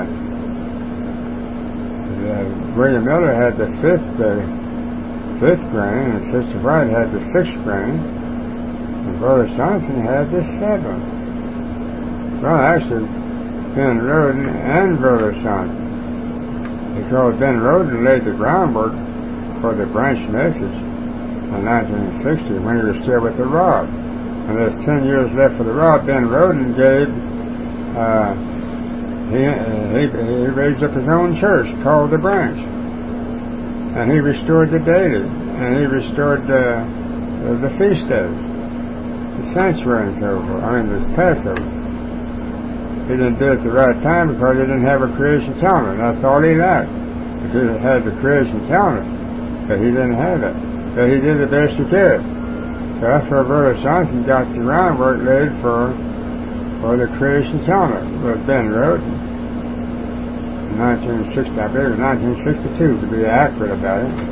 [SPEAKER 1] uh, William Miller had the fifth uh, fifth grain, and Sister White had the sixth grain, and Brother Johnson had the seventh. Well, actually, Ben Roden and Brother Johnson, because Ben Roden laid the groundwork for the branch message in nineteen sixty when he was still with the rod. And there's ten years left for the rod. Ben Roden gave, uh, he, he, he raised up his own church called the Branch. And he restored the daily, and he restored uh, the feast days, the sanctuary and so forth. I mean, this Passover. He didn't do it at the right time because he didn't have a creation calendar. That's all he lacked. If he had the creation calendar, but he didn't have it. But he did the best he could. So that's where Brother Johnson got the groundwork laid for for the creation calendar with Ben Roden. nineteen sixty, I believe, nineteen sixty-two to be accurate about it.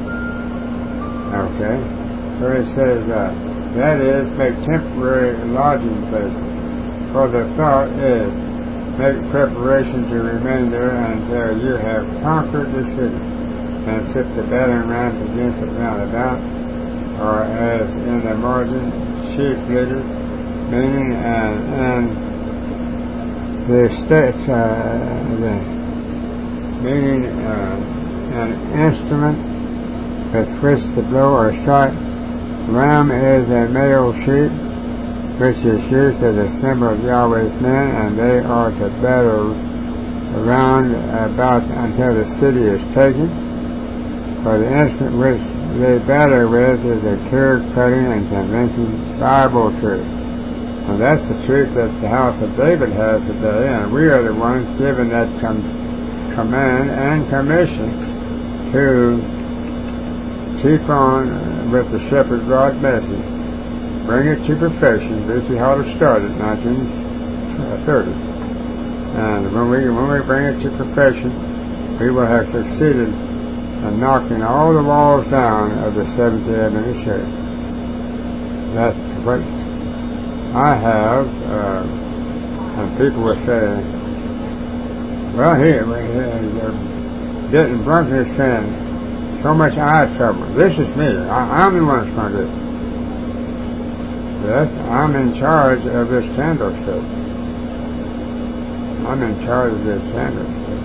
[SPEAKER 1] Okay. So it says, uh, that is, make temporary lodging places. For the thought is, make preparation to remain there until you have conquered the city, and set the battering rams against it round about, or as in the margin, chief leaders, meaning and, and the states, uh, the meaning uh, an instrument with which to blow or strike. Ram is a male sheep, which is used as a symbol of Yahweh's men, and they are to battle around about until the city is taken. For the instrument which they battle with is a clear cutting and convincing Bible truth. And that's the truth that the house of David has today, and we are the ones given that com- command and commission to keep on with the shepherd rod message, bring it to perfection. B T Holliff started in nineteen thirty, and when we when we bring it to perfection, we will have succeeded in knocking all the walls down of the Seventh-day Adventist Church. That's what I have, uh, and people will say, well, here, Denton Brunson is saying, so much eye trouble. This is me. I, I'm the one that's going to do it. Yes, I'm in charge of this candlestick. I'm in charge of this candlestick.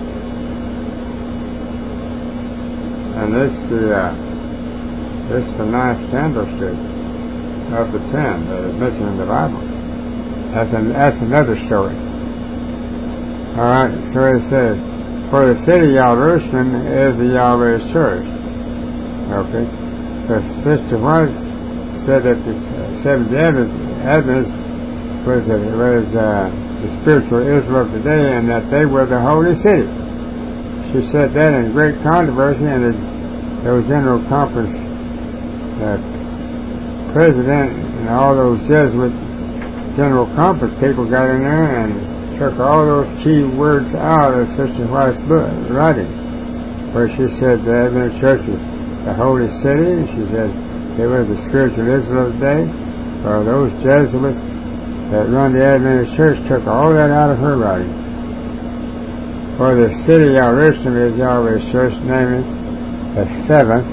[SPEAKER 1] And this the uh, this the ninth candlestick of the ten that is missing in the Bible. That's an, that's another story. All right, so it says, for the city of Jerusalem is the Yahweh's church. Okay, so Sister White said that the Seventh-day Adventist was uh, was uh, the spiritual Israel of today, and that they were the holy city. She said that in great controversy, and the, those General Conference uh, president and all those Jesuit General Conference people got in there and took all those key words out of Sister White's book, writing, where she said the Adventist Church is the holy city. She said it was the spiritual Israel of the day. Or those Jesuits that run the Adventist Church took all that out of her writing. For the city of Jerusalem is Yahweh's church, namely the seventh,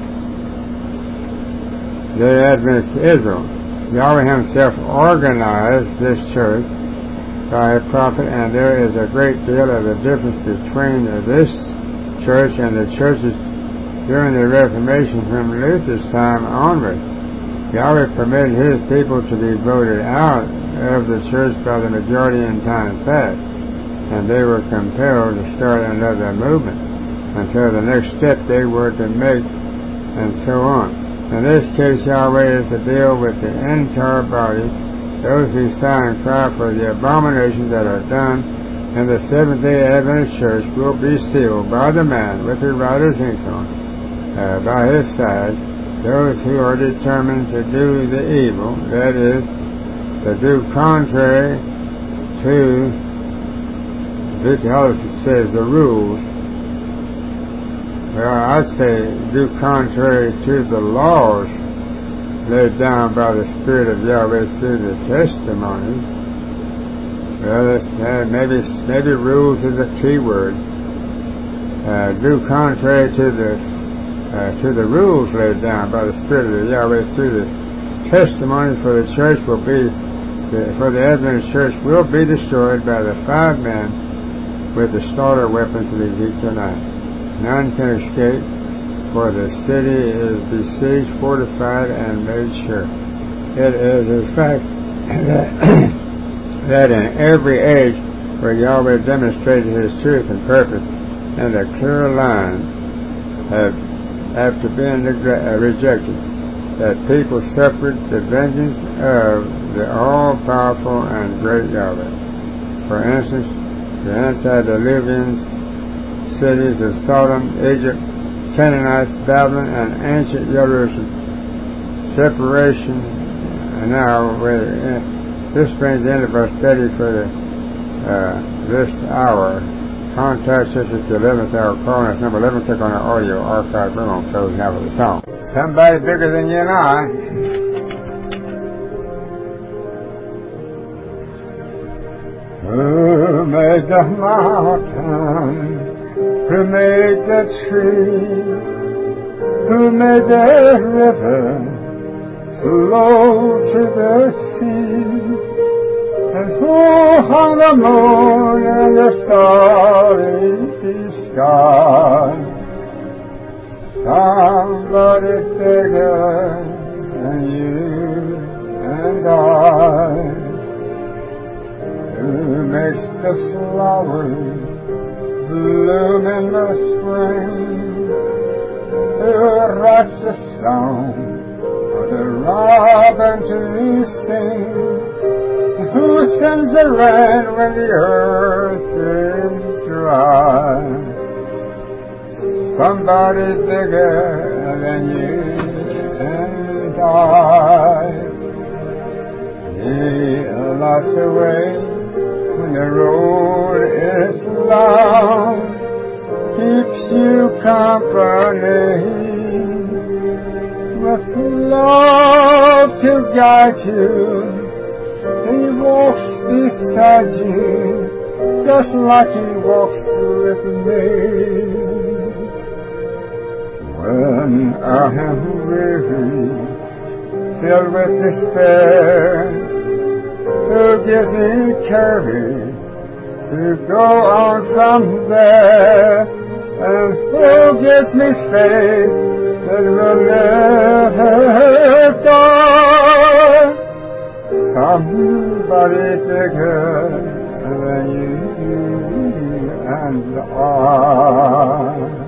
[SPEAKER 1] the Adventist Israel. Yahweh himself organized this church by a prophet, and there is a great deal of a difference between this church and the churches during the Reformation from Luther's time onward. Yahweh permitted his people to be voted out of the church by the majority in time past, and they were compelled to start another movement until the next step they were to make, and so on. In this case, Yahweh is to deal with the entire body. Those who sigh and cry for the abominations that are done in the Seventh-day Adventist Church will be sealed by the man with the writer's ink on, uh, by his side. Those who are determined to do the evil, that is, to do contrary to, because it says the rules, well, I say do contrary to the laws laid down by the Spirit of Yahweh through the testimony. Well, that's, uh, maybe maybe rules is a key word. Uh, do contrary to the Uh, to the rules laid down by the Spirit of Yahweh through the testimonies, for the church will be, the, for the Adventist church will be destroyed by the five men with the slaughter weapons of Ezekiel nine. None can escape, for the city is besieged, fortified, and made sure. It is a fact that, that in every age where Yahweh demonstrated his truth and purpose and a clear line have after being rejected, that people suffered the vengeance of the all-powerful and great Yahweh. For instance, the antediluvian cities of Sodom, Egypt, Canaanites, Babylon, and ancient Jerusalem. Separation. And now, this brings the end of our study for the, uh, this hour. Contact us at the eleventh hour. Call us number eleven. Click on our audio archive. We're going to close now with a song. Somebody bigger than you and I. Who made the mountain? Who made the tree? Who made the river flow to the sea? And who hung the moon in the starry sky? Somebody bigger than you and I. Who makes the flowers bloom in the spring? Who writes the song for the robin to sing? Who sends the rain when the earth is dry? Somebody bigger than you and I. He lights the way when the road is long, keeps you company with love to guide you. He walks beside you, just like he walks with me. When I am weary, filled with despair, who gives me courage to go on from there? And who gives me faith that will never die? Somebody bigger than you and I.